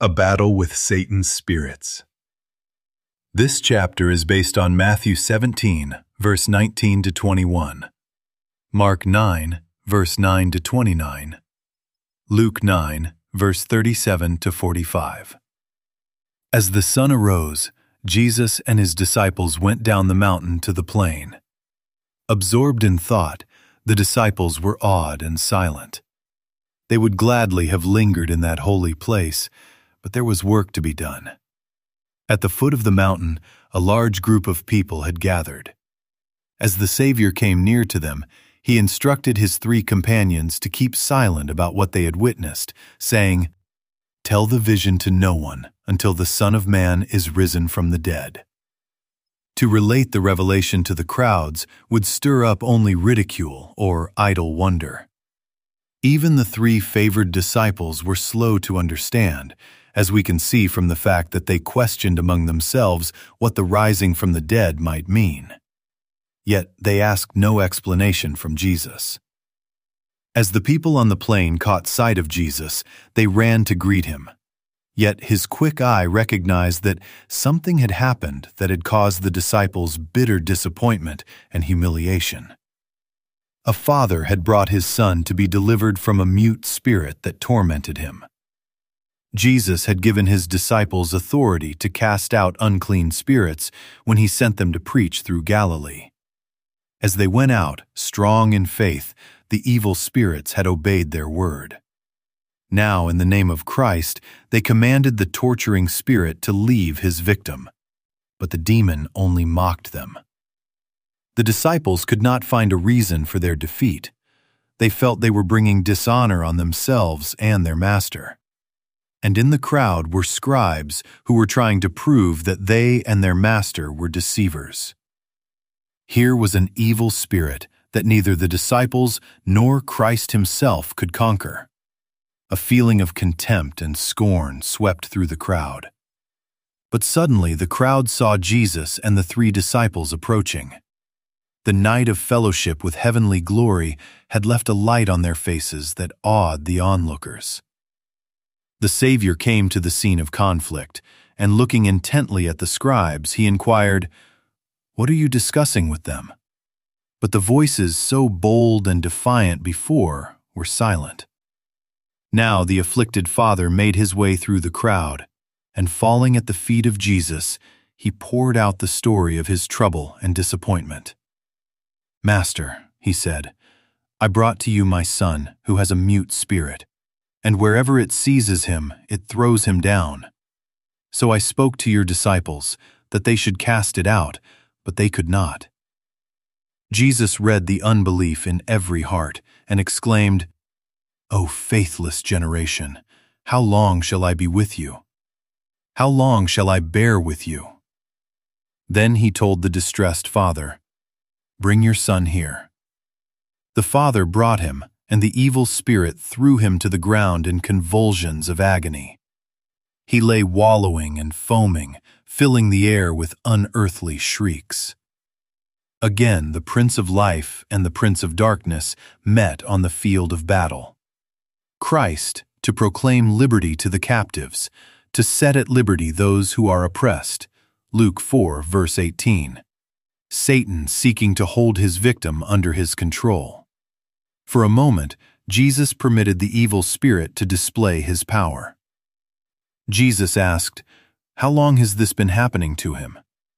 A battle with Satan's spirits. This chapter is based on Matthew 17, verse 19 to 21, Mark 9, verse 9 to 29, Luke 9, verse 37 to 45. As the sun arose, Jesus and his disciples went down the mountain to the plain. Absorbed in thought, the disciples were awed and silent. They would gladly have lingered in that holy place, but there was work to be done. At the foot of the mountain, a large group of people had gathered. As the Savior came near to them, he instructed his 3 companions to keep silent about what they had witnessed, saying, "Tell the vision to no one until the Son of Man is risen from the dead." To relate the revelation to the crowds would stir up only ridicule or idle wonder. Even the 3 favored disciples were slow to understand, as we can see from the fact that they questioned among themselves what the rising from the dead might mean. Yet they asked no explanation from Jesus. As the people on the plain caught sight of Jesus, they ran to greet him. Yet his quick eye recognized that something had happened that had caused the disciples bitter disappointment and humiliation. A father had brought his son to be delivered from a mute spirit that tormented him. Jesus had given his disciples authority to cast out unclean spirits when he sent them to preach through Galilee. As they went out, strong in faith, the evil spirits had obeyed their word. Now, in the name of Christ, they commanded the torturing spirit to leave his victim, but the demon only mocked them. The disciples could not find a reason for their defeat. They felt they were bringing dishonor on themselves and their master. And in the crowd were scribes who were trying to prove that they and their master were deceivers. Here was an evil spirit that neither the disciples nor Christ himself could conquer. A feeling of contempt and scorn swept through the crowd. But suddenly the crowd saw Jesus and the 3 disciples approaching. The night of fellowship with heavenly glory had left a light on their faces that awed the onlookers. The Savior came to the scene of conflict, and looking intently at the scribes, he inquired, "What are you discussing with them?" But the voices so bold and defiant before were silent. Now the afflicted father made his way through the crowd, and falling at the feet of Jesus, he poured out the story of his trouble and disappointment. "Master," he said, "I brought to you my son, who has a mute spirit, and wherever it seizes him, it throws him down. So I spoke to your disciples that they should cast it out, but they could not." Jesus read the unbelief in every heart and exclaimed, "O faithless generation, how long shall I be with you? How long shall I bear with you?" Then he told the distressed father, "Bring your son here." The father brought him, and the evil spirit threw him to the ground in convulsions of agony. He lay wallowing and foaming, filling the air with unearthly shrieks. Again, the Prince of Life and the Prince of Darkness met on the field of battle. Christ, to proclaim liberty to the captives, to set at liberty those who are oppressed. Luke 4, verse 18. Satan seeking to hold his victim under his control. For a moment, Jesus permitted the evil spirit to display his power. Jesus asked, "How long has this been happening to him?"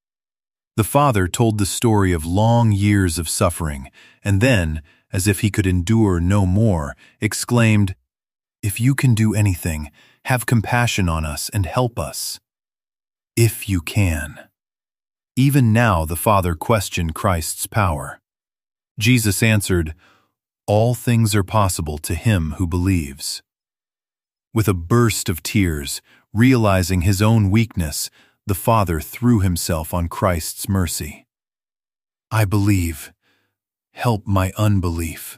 The father told the story of long years of suffering, and then, as if he could endure no more, exclaimed, "If you can do anything, have compassion on us and help us." If you can. Even now the father questioned Christ's power. Jesus answered, "All things are possible to him who believes." With a burst of tears, realizing his own weakness, the father threw himself on Christ's mercy. "I believe. Help my unbelief."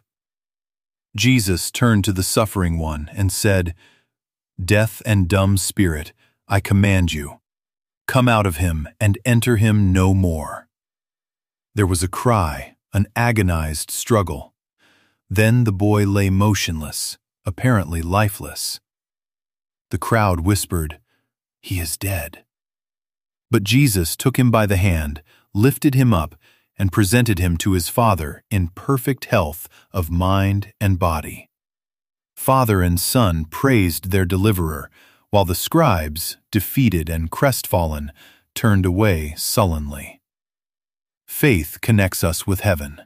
Jesus turned to the suffering one and said, "Deaf and dumb spirit, I command you, come out of him and enter him no more." There was a cry, an agonized struggle. Then the boy lay motionless, apparently lifeless. The crowd whispered, "He is dead." But Jesus took him by the hand, lifted him up, and presented him to his Father in perfect health of mind and body. Father and son praised their deliverer, while the scribes, defeated and crestfallen, turned away sullenly. Faith connects us with heaven.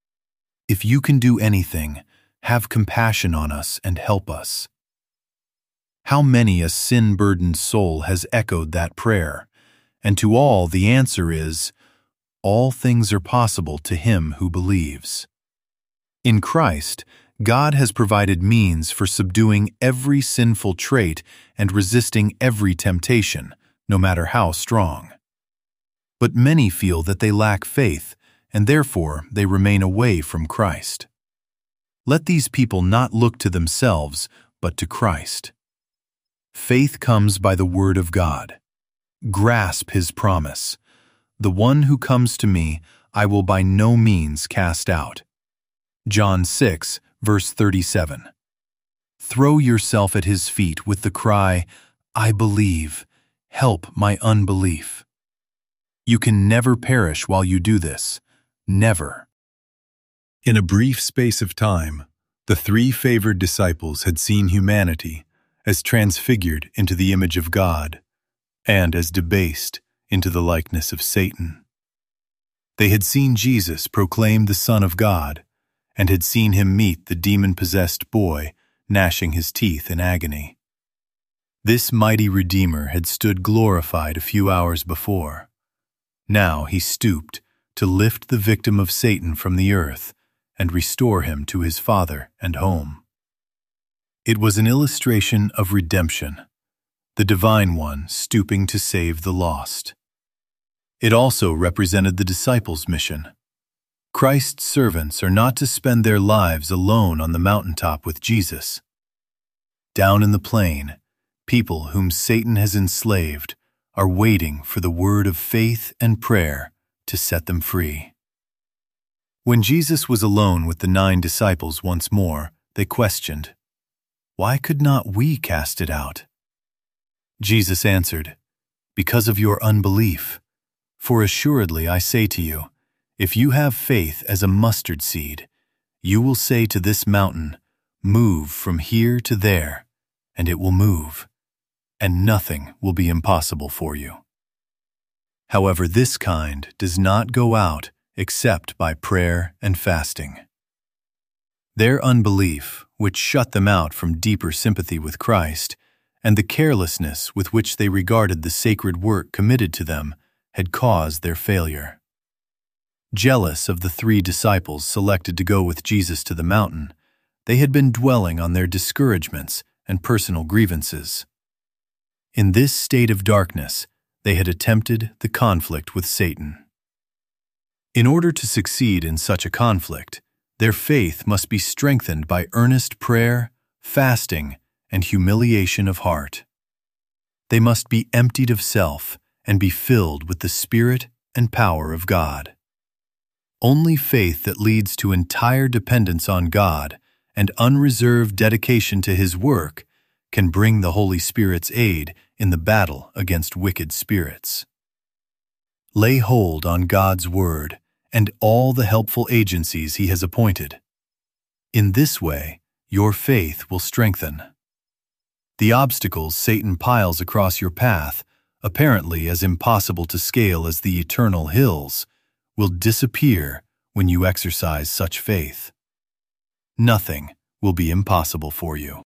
If you can do anything, have compassion on us and help us. How many a sin-burdened soul has echoed that prayer, and to all the answer is, all things are possible to him who believes. In Christ, God has provided means for subduing every sinful trait and resisting every temptation, no matter how strong. But many feel that they lack faith, and therefore they remain away from Christ. Let these people not look to themselves, but to Christ. Faith comes by the word of God. Grasp his promise. The one who comes to me, I will by no means cast out. John 6, verse 37. Throw yourself at his feet with the cry, I believe, help my unbelief. You can never perish while you do this. Never. In a brief space of time, the three favored disciples had seen humanity as transfigured into the image of God and as debased into the likeness of Satan. They had seen Jesus proclaim the Son of God and had seen him meet the demon-possessed boy gnashing his teeth in agony. This mighty Redeemer had stood glorified a few hours before. Now he stooped to lift the victim of Satan from the earth and restore him to his Father and home. It was an illustration of redemption, the Divine One stooping to save the lost. It also represented the disciples' mission. Christ's servants are not to spend their lives alone on the mountaintop with Jesus. Down in the plain, people whom Satan has enslaved are waiting for the word of faith and prayer to set them free. When Jesus was alone with the 9 disciples once more, they questioned, "Why could not we cast it out?" Jesus answered, "Because of your unbelief. For assuredly I say to you, if you have faith as a mustard seed, you will say to this mountain, 'Move from here to there,' and it will move, and nothing will be impossible for you." However, this kind does not go out except by prayer and fasting. Their unbelief, which shut them out from deeper sympathy with Christ, and the carelessness with which they regarded the sacred work committed to them, had caused their failure. Jealous of the 3 disciples selected to go with Jesus to the mountain, they had been dwelling on their discouragements and personal grievances. In this state of darkness, they had attempted the conflict with Satan. In order to succeed in such a conflict, their faith must be strengthened by earnest prayer, fasting, and humiliation of heart. They must be emptied of self and be filled with the Spirit and power of God. Only faith that leads to entire dependence on God and unreserved dedication to His work can bring the Holy Spirit's aid in the battle against wicked spirits. Lay hold on God's Word and all the helpful agencies He has appointed. In this way, your faith will strengthen. The obstacles Satan piles across your path, apparently as impossible to scale as the eternal hills, will disappear when you exercise such faith. Nothing will be impossible for you.